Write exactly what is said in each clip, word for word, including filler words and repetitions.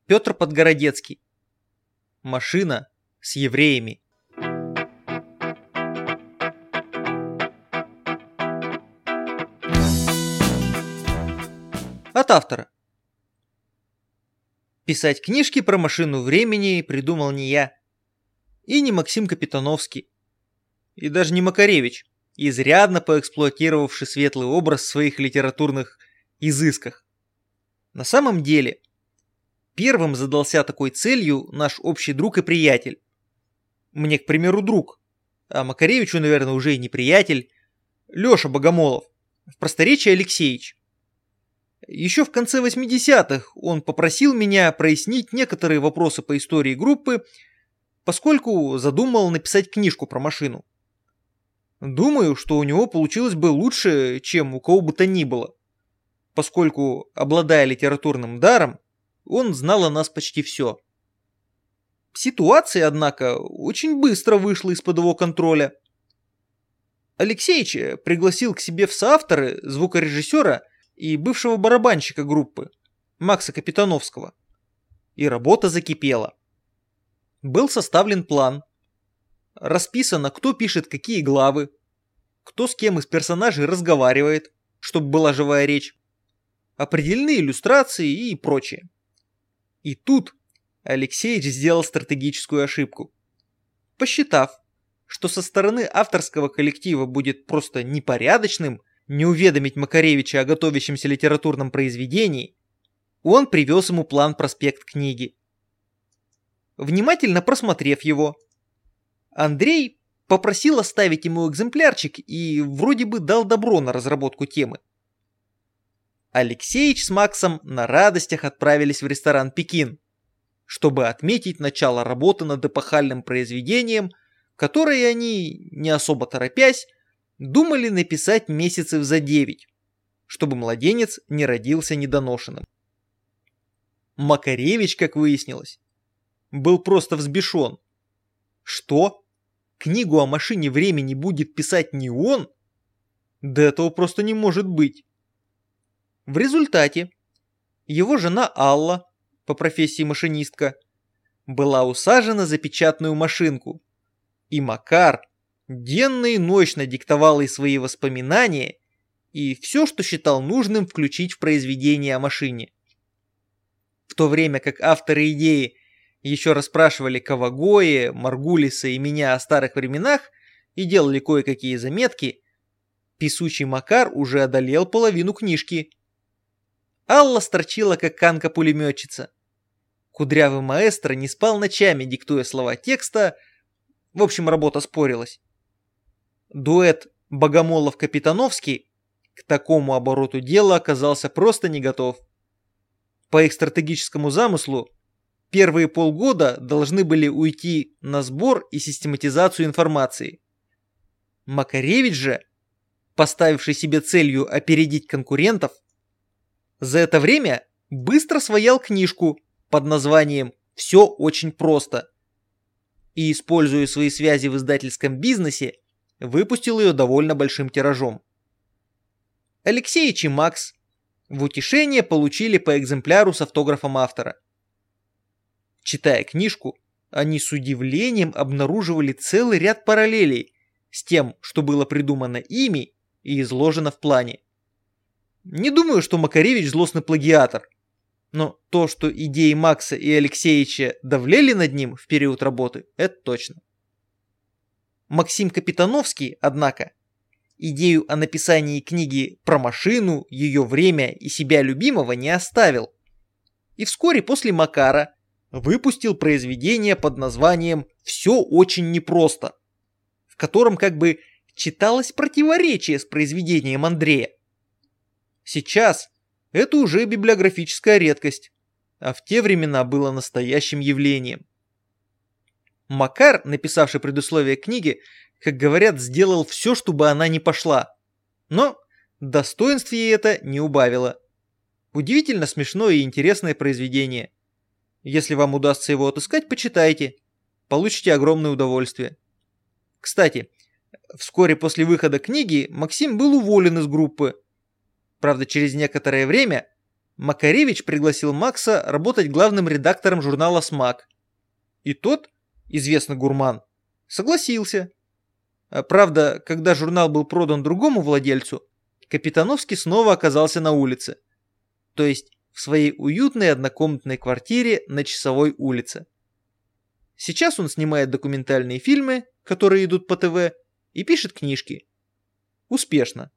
Петр Подгородецкий. Машина с евреями. От автора. Писать книжки про машину времени придумал не я. И не Максим Капитановский. И даже не Макаревич, изрядно поэксплуатировавший светлый образ в своих литературных изысках. На самом деле, первым задался такой целью наш общий друг и приятель. Мне, к примеру, друг, а Макаревичу, наверное, уже и не приятель, Лёша Богомолов, в просторечии Алексеич. Еще в конце восьмидесятых он попросил меня прояснить некоторые вопросы по истории группы, поскольку задумал написать книжку про машину. Думаю, что у него получилось бы лучше, чем у кого бы то ни было, поскольку, обладая литературным даром, он знал о нас почти все. Ситуация, однако, очень быстро вышла из-под его контроля. Алексеич пригласил к себе в соавторы звукорежиссера и бывшего барабанщика группы, Макса Капитановского. И работа закипела. Был составлен план. Расписано, кто пишет какие главы, кто с кем из персонажей разговаривает, чтобы была живая речь, определены иллюстрации и прочее. И тут Алексеич сделал стратегическую ошибку. Посчитав, что со стороны авторского коллектива будет просто непорядочным не уведомить Макаревича о готовящемся литературном произведении, он привез ему план проспект книги. Внимательно просмотрев его, Андрей попросил оставить ему экземплярчик и вроде бы дал добро на разработку темы. Алексеич с Максом на радостях отправились в ресторан «Пекин», чтобы отметить начало работы над эпохальным произведением, которое они, не особо торопясь, думали написать месяцев за девять, чтобы младенец не родился недоношенным. Макаревич, как выяснилось, был просто взбешен. Что? Книгу о машине времени будет писать не он? Да этого просто не может быть. В результате его жена Алла, по профессии машинистка, была усажена за печатную машинку, и Макар денно и ночно диктовал ей свои воспоминания и все, что считал нужным включить в произведение о машине. В то время как авторы идеи еще расспрашивали Кавагои, Маргулиса и меня о старых временах и делали кое-какие заметки, писучий Макар уже одолел половину книжки. Алла сторчила, как канка-пулеметчица. Кудрявый маэстро не спал ночами, диктуя слова текста. В общем, работа спорилась. Дуэт Богомолов-Капитановский к такому обороту дела оказался просто не готов. По их стратегическому замыслу, первые полгода должны были уйти на сбор и систематизацию информации. Макаревич же, поставивший себе целью опередить конкурентов, за это время быстро своял книжку под названием «Все очень просто» и, используя свои связи в издательском бизнесе, выпустил ее довольно большим тиражом. Алексеич и Макс в утешение получили по экземпляру с автографом автора. Читая книжку, они с удивлением обнаруживали целый ряд параллелей с тем, что было придумано ими и изложено в плане. Не думаю, что Макаревич злостный плагиатор, но то, что идеи Макса и Алексеича давлели над ним в период работы, это точно. Максим Капитановский, однако, идею о написании книги про машину, ее время и себя любимого не оставил. И вскоре после Макара выпустил произведение под названием «Все очень непросто», в котором как бы читалось противоречие с произведением Андрея. Сейчас это уже библиографическая редкость, а в те времена было настоящим явлением. Макар, написавший предисловие книги, как говорят, сделал все, чтобы она не пошла. Но достоинств ей это не убавило. Удивительно смешное и интересное произведение. Если вам удастся его отыскать, почитайте. Получите огромное удовольствие. Кстати, вскоре после выхода книги Максим был уволен из группы. Правда, через некоторое время Макаревич пригласил Макса работать главным редактором журнала «Смак». И тот, известный гурман, согласился. Правда, когда журнал был продан другому владельцу, Капитановский снова оказался на улице. То есть в своей уютной однокомнатной квартире на Часовой улице. Сейчас он снимает документальные фильмы, которые идут по ТВ, и пишет книжки. Успешно.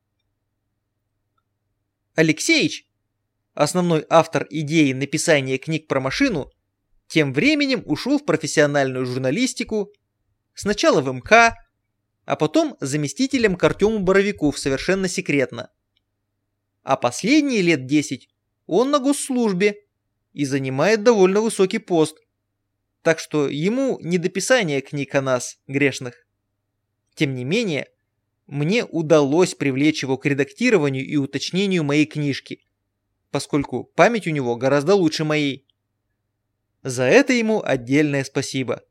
Алексеич, основной автор идеи написания книг про машину, тем временем ушел в профессиональную журналистику, сначала в эм ка, а потом заместителем к Артему Боровику совершенно секретно. А последние лет десять он на госслужбе и занимает довольно высокий пост, так что ему не до писания книг о нас, грешных. Тем не менее, мне удалось привлечь его к редактированию и уточнению моей книжки, поскольку память у него гораздо лучше моей. За это ему отдельное спасибо.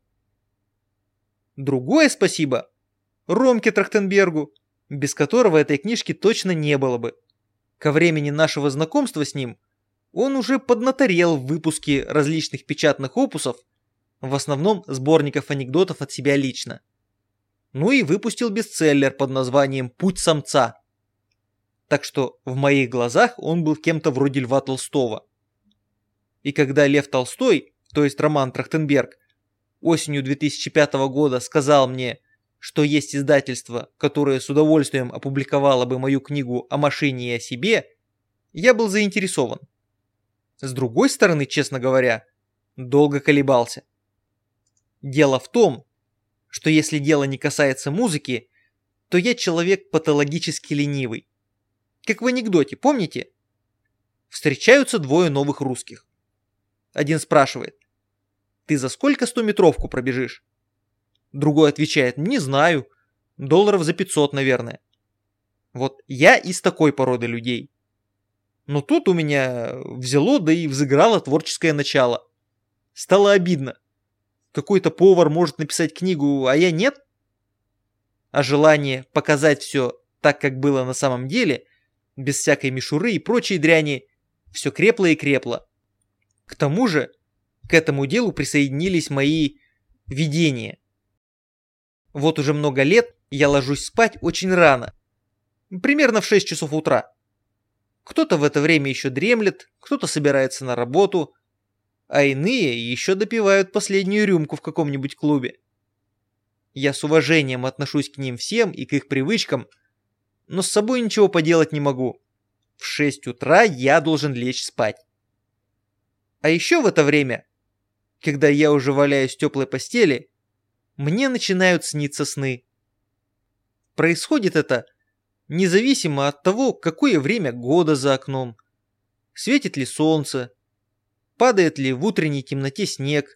Другое спасибо Ромке Трахтенбергу, без которого этой книжки точно не было бы. Ко времени нашего знакомства с ним он уже поднаторел в выпуске различных печатных опусов, в основном сборников анекдотов от себя лично. Ну и выпустил бестселлер под названием «Путь самца». Так что в моих глазах он был кем-то вроде Льва Толстого. И когда Лев Толстой, то есть Роман Трахтенберг, осенью две тысячи пятого года сказал мне, что есть издательство, которое с удовольствием опубликовало бы мою книгу о машине и о себе, я был заинтересован. С другой стороны, честно говоря, долго колебался. Дело в том, что если дело не касается музыки, то я человек патологически ленивый. Как в анекдоте, помните? Встречаются двое новых русских. Один спрашивает: «Ты за сколько стометровку пробежишь?» Другой отвечает: «Не знаю, долларов за пятьсот, наверное». Вот я из такой породы людей. Но тут у меня взяло, да и взыграло творческое начало. Стало обидно. Какой-то повар может написать книгу, а я нет? А желание показать все так, как было на самом деле, без всякой мишуры и прочей дряни, все крепло и крепло. К тому же, к этому делу присоединились мои видения. Вот уже много лет я ложусь спать очень рано, примерно в шесть часов утра. Кто-то в это время еще дремлет, кто-то собирается на работу, а иные еще допивают последнюю рюмку в каком-нибудь клубе. Я с уважением отношусь к ним всем и к их привычкам, но с собой ничего поделать не могу. В шесть утра я должен лечь спать. А еще в это время, когда я уже валяюсь в теплой постели, мне начинают сниться сны. Происходит это независимо от того, какое время года за окном, светит ли солнце, падает ли в утренней темноте снег,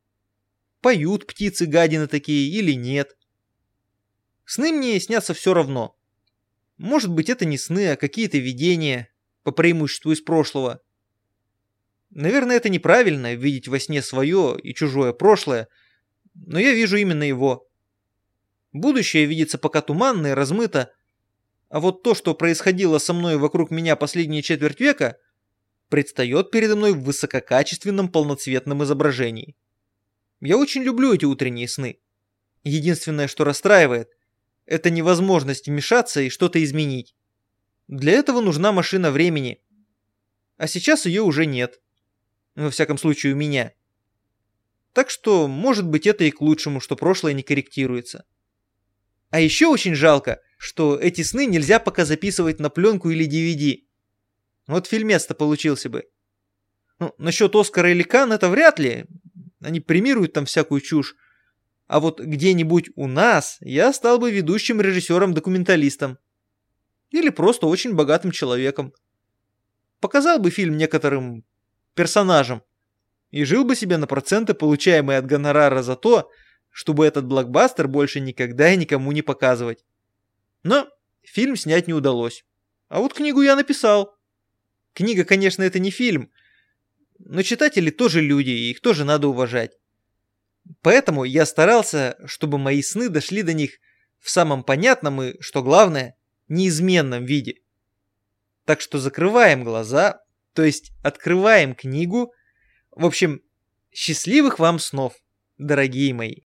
поют птицы-гадины такие или нет. Сны мне снятся все равно. Может быть, это не сны, а какие-то видения, по преимуществу из прошлого. Наверное, это неправильно, видеть во сне свое и чужое прошлое, но я вижу именно его. Будущее видится пока туманно и размыто, а вот то, что происходило со мной вокруг меня последние четверть века, предстает передо мной в высококачественном полноцветном изображении. Я очень люблю эти утренние сны. Единственное, что расстраивает, это невозможность вмешаться и что-то изменить. Для этого нужна машина времени. А сейчас ее уже нет. Во всяком случае, у меня. Так что, может быть, это и к лучшему, что прошлое не корректируется. А еще очень жалко, что эти сны нельзя пока записывать на пленку или ди ви ди. Вот фильмец-то получился бы. Ну, насчет Оскара или Канн это вряд ли. Они премируют там всякую чушь. А вот где-нибудь у нас я стал бы ведущим режиссером-документалистом. Или просто очень богатым человеком. Показал бы фильм некоторым персонажам. И жил бы себе на проценты, получаемые от гонорара за то, чтобы этот блокбастер больше никогда и никому не показывать. Но фильм снять не удалось. А вот книгу я написал. Книга, конечно, это не фильм, но читатели тоже люди, и их тоже надо уважать. Поэтому я старался, чтобы мои сны дошли до них в самом понятном и, что главное, неизменном виде. Так что закрываем глаза, То есть открываем книгу. В общем, счастливых вам снов, дорогие мои.